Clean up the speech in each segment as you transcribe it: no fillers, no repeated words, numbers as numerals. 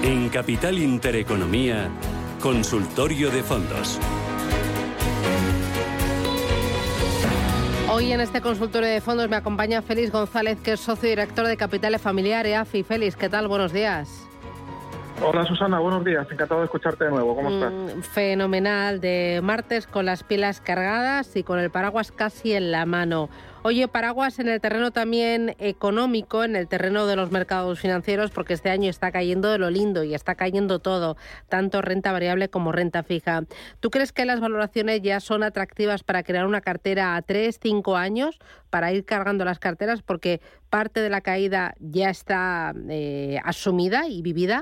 En Capital Intereconomía, consultorio de fondos. Hoy en este consultorio de fondos me acompaña Félix González, que es socio director de Capital Familiar EAFI. Félix, ¿qué tal? Buenos días. Hola Susana, buenos días. Encantado de escucharte de nuevo. ¿Cómo estás? Fenomenal. De martes con las pilas cargadas y con el paraguas casi en la mano. Oye, paraguas en el terreno también económico, en el terreno de los mercados financieros, porque este año está cayendo de lo lindo y está cayendo todo, tanto renta variable como renta fija. ¿Tú crees que las valoraciones ya son atractivas para crear una cartera a 3, 5 años, para ir cargando las carteras, porque parte de la caída ya está asumida y vivida?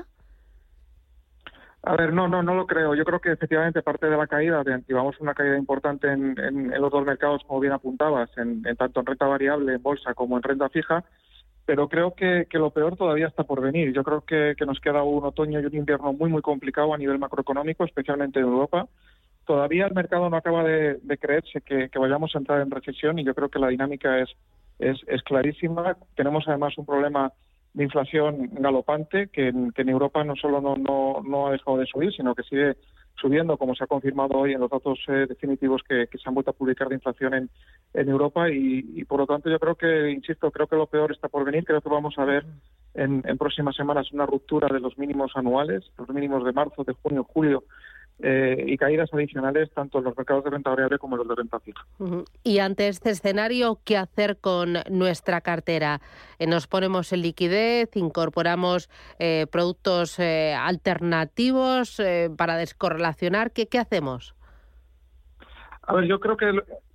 A ver, no lo creo. Yo creo que efectivamente parte de la caída, llevamos una caída importante en los dos mercados, como bien apuntabas, en tanto en renta variable, en bolsa, como en renta fija, pero creo que lo peor todavía está por venir. Yo creo que nos queda un otoño y un invierno muy complicado a nivel macroeconómico, especialmente en Europa. Todavía el mercado no acaba de creerse que vayamos a entrar en recesión, y yo creo que la dinámica es clarísima. Tenemos además un problema de inflación galopante que en Europa no solo no ha dejado de subir, sino que sigue subiendo, como se ha confirmado hoy en los datos definitivos que se han vuelto a publicar de inflación en Europa, y por lo tanto yo creo que lo peor está por venir. Creo que vamos a ver en próximas semanas una ruptura de los mínimos anuales, los mínimos de marzo, de junio, julio, y caídas adicionales tanto en los mercados de renta variable como en los de renta fija. Y ante este escenario, ¿qué hacer con nuestra cartera? ¿Nos ponemos en liquidez? ¿Incorporamos productos alternativos para descorrelacionar? ¿Qué hacemos? A ver, yo creo que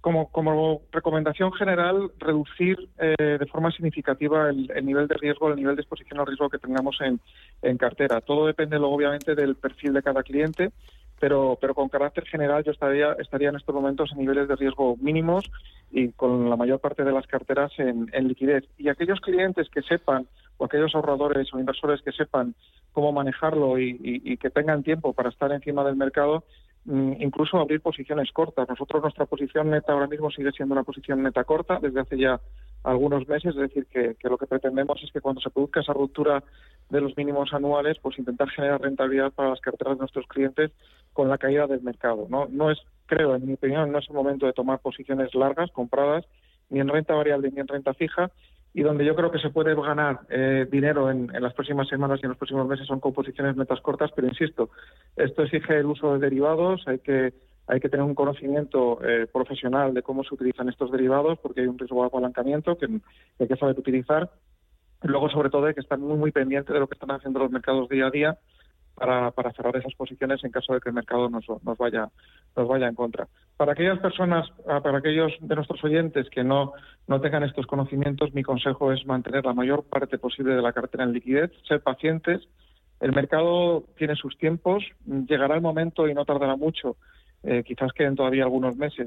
como recomendación general, reducir de forma significativa el nivel de riesgo, el nivel de exposición al riesgo que tengamos en cartera. Todo depende, luego, obviamente, del perfil de cada cliente, pero con carácter general yo estaría en estos momentos en niveles de riesgo mínimos y con la mayor parte de las carteras en liquidez. Y aquellos clientes que sepan, o aquellos ahorradores o inversores que sepan cómo manejarlo y que tengan tiempo para estar encima del mercado, incluso abrir posiciones cortas. Nuestra posición neta ahora mismo sigue siendo una posición neta corta desde hace ya algunos meses, es decir, que lo que pretendemos es que cuando se produzca esa ruptura de los mínimos anuales, pues intentar generar rentabilidad para las carteras de nuestros clientes con la caída del mercado. No es, creo, en mi opinión, no es el momento de tomar posiciones largas, compradas, ni en renta variable ni en renta fija, y donde yo creo que se puede ganar dinero en las próximas semanas y en los próximos meses son con posiciones netas cortas, pero insisto, esto exige el uso de derivados, hay que tener un conocimiento profesional de cómo se utilizan estos derivados, porque hay un riesgo de apalancamiento que hay que saber utilizar. Luego, sobre todo, hay que estar muy pendiente de lo que están haciendo los mercados día a día para cerrar esas posiciones en caso de que el mercado nos vaya en contra. Para aquellas personas, para aquellos de nuestros oyentes que no tengan estos conocimientos, mi consejo es mantener la mayor parte posible de la cartera en liquidez, ser pacientes. El mercado tiene sus tiempos, llegará el momento, y no tardará mucho, quizás queden todavía algunos meses,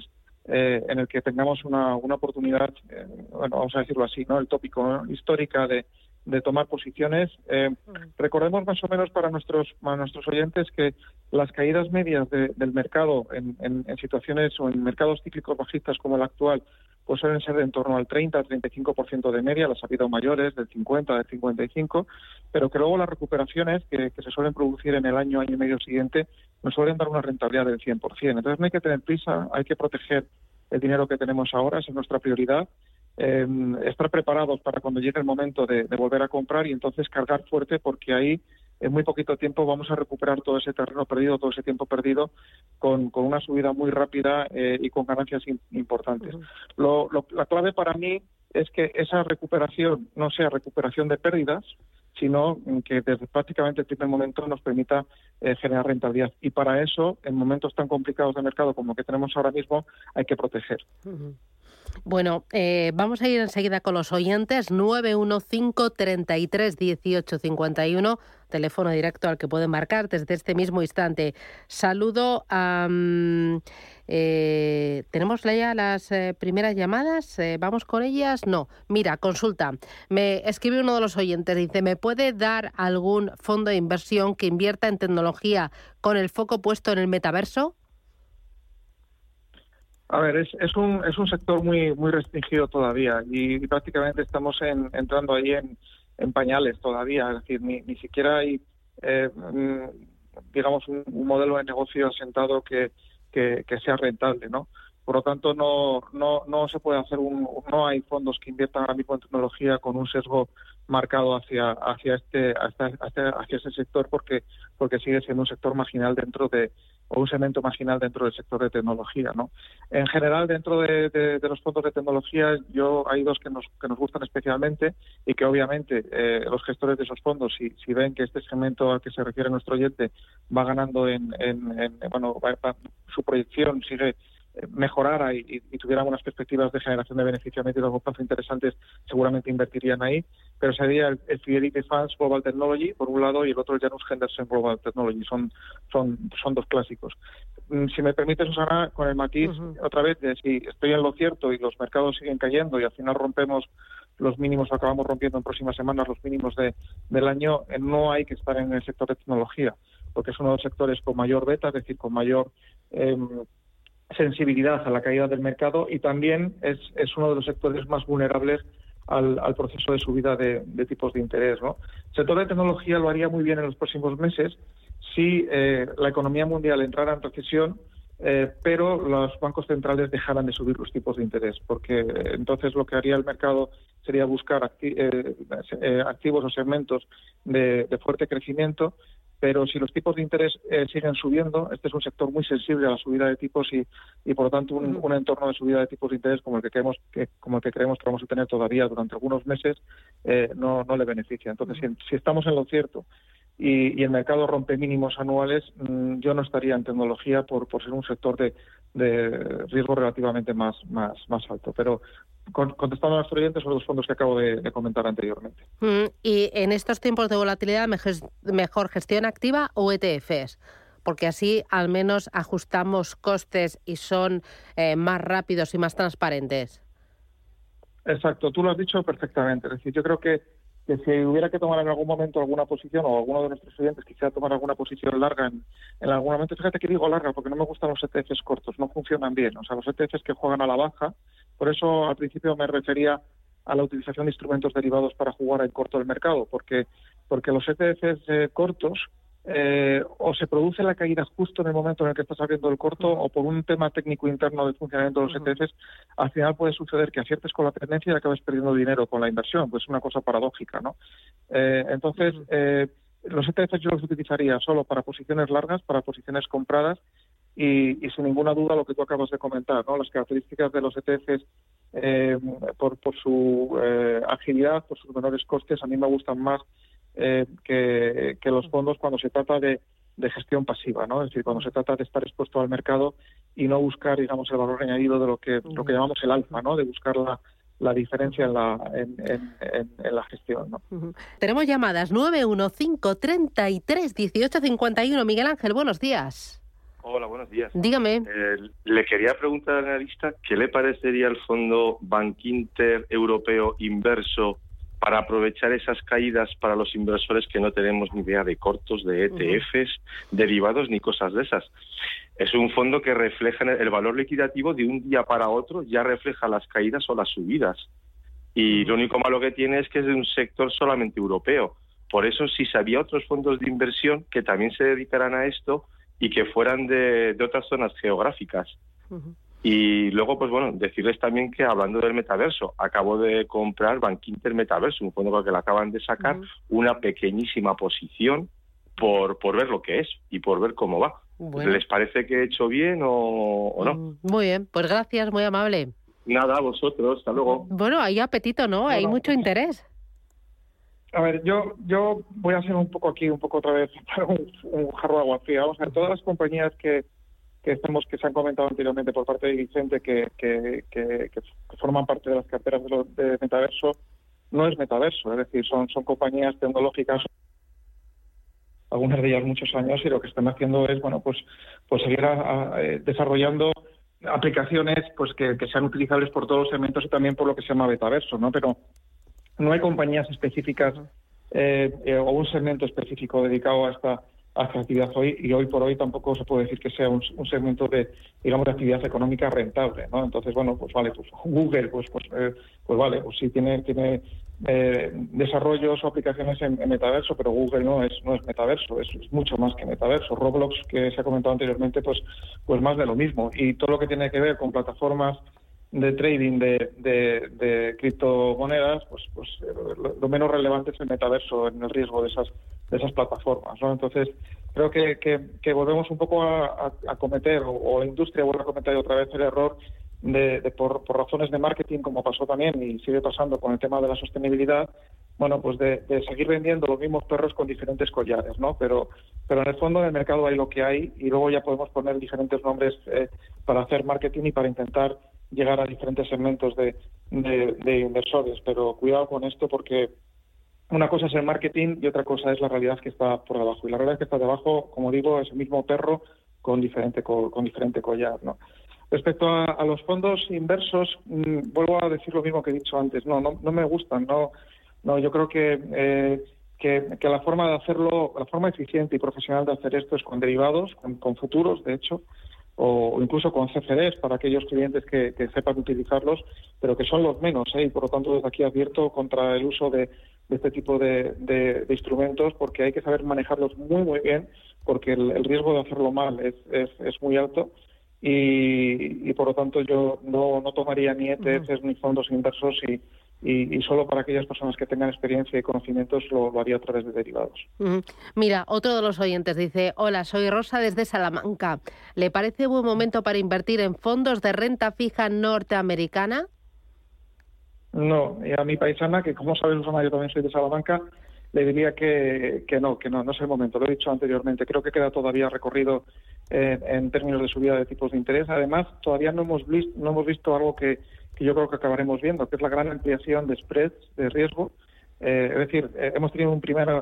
en el que tengamos una oportunidad, vamos a decirlo así, ¿no? El tópico, ¿no?, histórica de tomar posiciones. Recordemos más o menos para nuestros oyentes que las caídas medias del mercado en situaciones o en mercados cíclicos bajistas como el actual, pues suelen ser de en torno al 30-35% de media. Las ha habido mayores, del 50, del 55%, pero que luego las recuperaciones que se suelen producir en el año y medio siguiente nos suelen dar una rentabilidad del 100%. Entonces no hay que tener prisa, hay que proteger el dinero que tenemos ahora, esa es nuestra prioridad. Estar preparados para cuando llegue el momento de volver a comprar y entonces cargar fuerte, porque ahí en muy poquito tiempo vamos a recuperar todo ese terreno perdido, todo ese tiempo perdido, con una subida muy rápida y con ganancias importantes. La clave para mí es que esa recuperación no sea recuperación de pérdidas, sino que desde prácticamente el primer momento nos permita generar rentabilidad. Y para eso, en momentos tan complicados de mercado como el que tenemos ahora mismo, hay que proteger. Bueno, vamos a ir enseguida con los oyentes. 915-33-18-51, teléfono directo al que pueden marcar desde este mismo instante. Saludo a... ¿tenemos ya las primeras llamadas? ¿Vamos con ellas? No. Mira, consulta. Me escribe uno de los oyentes, dice, ¿me puede dar algún fondo de inversión que invierta en tecnología con el foco puesto en el metaverso? A ver, es un sector muy restringido todavía y prácticamente estamos entrando ahí en pañales todavía. Es decir, ni siquiera hay digamos, un modelo de negocio asentado que sea rentable, ¿no? Por lo tanto, no se puede hacer no hay fondos que inviertan ahora mismo en tecnología con un sesgo marcado hacia ese sector porque sigue siendo un sector marginal o un segmento marginal dentro del sector de tecnología, ¿no? En general, dentro de los fondos de tecnología, hay dos que nos gustan especialmente y que obviamente los gestores de esos fondos, si ven que este segmento al que se refiere nuestro oyente va ganando su proyección sigue mejorara y tuvieran unas perspectivas de generación de beneficio a medio y largo plazo interesantes, seguramente invertirían ahí. Pero sería el Fidelity Funds Global Technology, por un lado, y el otro el Janus Henderson Global Technology. Son dos clásicos. Si me permite, Susana, con el matiz, otra vez, de si estoy en lo cierto y los mercados siguen cayendo y al final rompemos los mínimos, o acabamos rompiendo en próximas semanas los mínimos del año, no hay que estar en el sector de tecnología, porque es uno de los sectores con mayor beta, es decir, con mayor sensibilidad a la caída del mercado, y también es uno de los sectores más vulnerables al proceso de subida de tipos de interés, ¿no? El sector de tecnología lo haría muy bien en los próximos meses si la economía mundial entrara en recesión, pero los bancos centrales dejaran de subir los tipos de interés, porque entonces lo que haría el mercado sería buscar activos o segmentos de fuerte crecimiento. Pero si los tipos de interés siguen subiendo, este es un sector muy sensible a la subida de tipos y por lo tanto un entorno de subida de tipos de interés como el que creemos que vamos a tener todavía durante algunos meses no le beneficia. Entonces, si estamos en lo cierto y el mercado rompe mínimos anuales, yo no estaría en tecnología por ser un sector de riesgo relativamente más alto. Pero contestando a nuestros oyentes sobre los fondos que acabo de comentar anteriormente. Y en estos tiempos de volatilidad, ¿mejor gestión activa o ETFs? Porque así al menos ajustamos costes y son más rápidos y más transparentes. Exacto, tú lo has dicho perfectamente. Es decir, yo creo que si hubiera que tomar en algún momento alguna posición, o alguno de nuestros oyentes quisiera tomar alguna posición larga en algún momento, fíjate que digo larga porque no me gustan los ETFs cortos, no funcionan bien. O sea, los ETFs que juegan a la baja, por eso al principio me refería a la utilización de instrumentos derivados para jugar en corto del mercado, porque los ETFs cortos o se produce la caída justo en el momento en el que estás abriendo el corto, o por un tema técnico interno de funcionamiento de los ETFs, al final puede suceder que aciertes con la tendencia y acabes perdiendo dinero con la inversión. Pues es una cosa paradójica, ¿no? Entonces, los ETFs yo los utilizaría solo para posiciones largas, para posiciones compradas, y sin ninguna duda lo que tú acabas de comentar, ¿no? Las características de los ETFs por su agilidad, por sus menores costes, a mí me gustan más que los fondos cuando se trata de gestión pasiva, ¿no? Es decir, cuando se trata de estar expuesto al mercado y no buscar, digamos, el valor añadido de lo que llamamos el alfa, ¿no? De buscar la diferencia en la gestión, ¿no? Tenemos llamadas 915331851. Miguel Ángel, buenos días. Hola, buenos días. Dígame. Le quería preguntar al analista qué le parecería el fondo Bankinter Europeo Inverso para aprovechar esas caídas para los inversores que no tenemos ni idea de cortos, de ETFs, derivados ni cosas de esas. Es un fondo que refleja el valor liquidativo de un día para otro, ya refleja las caídas o las subidas. Y lo único malo que tiene es que es de un sector solamente europeo. Por eso, si había otros fondos de inversión que también se dedicaran a esto y que fueran de otras zonas geográficas. Y luego, pues bueno, decirles también que, hablando del metaverso, acabo de comprar Bankinter Metaverso, un fondo que le acaban de sacar, una pequeñísima posición por ver lo que es y por ver cómo va. Bueno. ¿Les parece que he hecho bien o no? Muy bien, pues gracias, muy amable. Nada, a vosotros, hasta luego. Bueno, hay apetito, ¿no? Hay mucho interés. A ver, yo voy a hacer un poco otra vez un jarro de agua fría. Vamos a ver, todas las compañías que se han comentado anteriormente por parte de Vicente que forman parte de las carteras de metaverso, no es metaverso, es decir, son compañías tecnológicas, algunas de ellas muchos años, y lo que están haciendo es, bueno, pues seguir desarrollando aplicaciones pues que sean utilizables por todos los segmentos y también por lo que se llama metaverso, ¿no? Pero no hay compañías específicas o un segmento específico dedicado a hacia actividad hoy, y hoy por hoy tampoco se puede decir que sea un segmento de, digamos, de actividad económica rentable, ¿no? Entonces, bueno, pues vale, pues Google, pues vale, pues sí tiene desarrollos o aplicaciones en metaverso, pero Google no es metaverso, es mucho más que metaverso. Roblox, que se ha comentado anteriormente, pues más de lo mismo. Y todo lo que tiene que ver con plataformas de trading de criptomonedas, pues lo menos relevante es el metaverso en el riesgo de esas plataformas, ¿no? Entonces, creo que volvemos un poco a cometer, o la industria vuelve a cometer otra vez el error de por razones de marketing, como pasó también y sigue pasando con el tema de la sostenibilidad, bueno, pues de seguir vendiendo los mismos perros con diferentes collares, ¿no? Pero en el fondo del mercado hay lo que hay, y luego ya podemos poner diferentes nombres para hacer marketing y para intentar llegar a diferentes segmentos de inversores. Pero cuidado con esto, porque una cosa es el marketing y otra cosa es la realidad que está por debajo. Y la realidad que está debajo, como digo, es el mismo perro con diferente collar, ¿no? Respecto a los fondos inversos, vuelvo a decir lo mismo que he dicho antes. No me gustan. No, yo creo que la forma de hacerlo, la forma eficiente y profesional de hacer esto es con derivados, con futuros, de hecho, o incluso con CFDs para aquellos clientes que sepan utilizarlos, pero que son los menos, y por lo tanto desde aquí advierto contra el uso de este tipo de instrumentos, porque hay que saber manejarlos muy muy bien, porque el riesgo de hacerlo mal es muy alto, y por lo tanto yo no tomaría ni ETFs ni fondos inversos, y solo para aquellas personas que tengan experiencia y conocimientos lo haría a través de derivados. Mira, otro de los oyentes dice: hola, soy Rosa desde Salamanca. ¿Le parece buen momento para invertir en fondos de renta fija norteamericana? No, y a mi paisana, que como sabes, Susana, yo también soy de Salamanca, le diría que no es el momento. Lo he dicho anteriormente, creo que queda todavía recorrido en términos de subida de tipos de interés. Además, todavía no hemos visto algo que yo creo que acabaremos viendo, que es la gran ampliación de spreads de riesgo. Es decir, hemos tenido un primer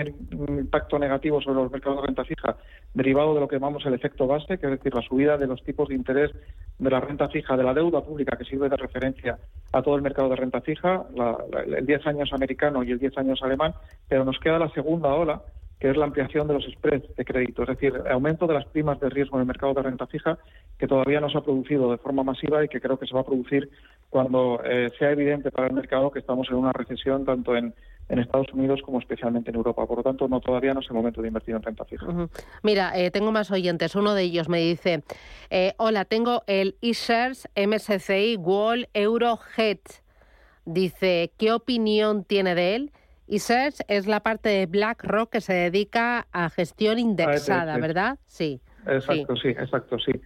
impacto negativo sobre los mercados de renta fija derivado de lo que llamamos el efecto base, que es decir, la subida de los tipos de interés de la renta fija, de la deuda pública que sirve de referencia a todo el mercado de renta fija, el 10 años americano y el 10 años alemán, pero nos queda la segunda ola, que es la ampliación de los spreads de crédito, es decir, el aumento de las primas de riesgo en el mercado de renta fija, que todavía no se ha producido de forma masiva y que creo que se va a producir cuando sea evidente para el mercado que estamos en una recesión tanto en Estados Unidos como especialmente en Europa. Por lo tanto, todavía no es el momento de invertir en renta fija. Mira, tengo más oyentes. Uno de ellos me dice: hola, tengo el iShares MSCI World Euro Hedge. Dice, ¿qué opinión tiene de él? iShares es la parte de BlackRock que se dedica a gestión indexada, ¿verdad? Sí. Exacto, sí.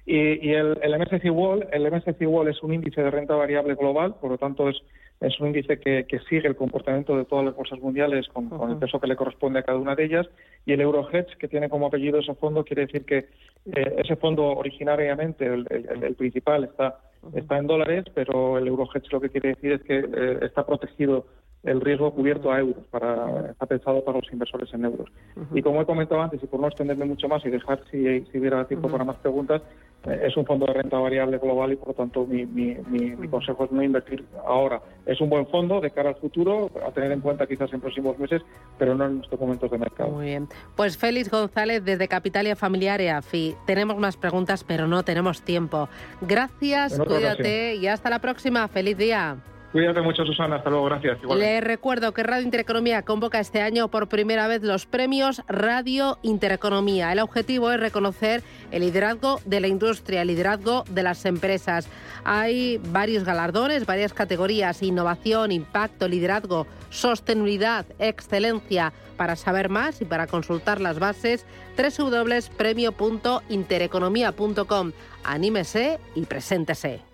Y el MSCI World es un índice de renta variable global, por lo tanto es un índice que sigue el comportamiento de todas las bolsas mundiales con el peso que le corresponde a cada una de ellas, y el Eurohedge, que tiene como apellido ese fondo, quiere decir que ese fondo originariamente, el principal, está en dólares, pero el Eurohedge lo que quiere decir es que está protegido el riesgo cubierto a euros, está pensado para los inversores en euros. Y como he comentado antes, y por no extenderme mucho más y dejar si hubiera tiempo para más preguntas, es un fondo de renta variable global y por lo tanto mi consejo es no invertir ahora. Es un buen fondo de cara al futuro, a tener en cuenta quizás en próximos meses, pero no en estos momentos de mercado. Muy bien. Pues Félix González desde Capitalia Familiar EAFI. Tenemos más preguntas, pero no tenemos tiempo. Gracias, cuídate y hasta la próxima. ¡Feliz día! Cuídate mucho, Susana. Hasta luego. Gracias. Igualmente. Le recuerdo que Radio Intereconomía convoca este año por primera vez los premios Radio Intereconomía. El objetivo es reconocer el liderazgo de la industria, el liderazgo de las empresas. Hay varios galardones, varias categorías: innovación, impacto, liderazgo, sostenibilidad, excelencia. Para saber más y para consultar las bases, www.premio.intereconomia.com. Anímese y preséntese.